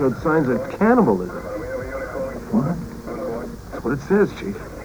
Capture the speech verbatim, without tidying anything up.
showed signs of cannibalism. What? That's what it says, Chief.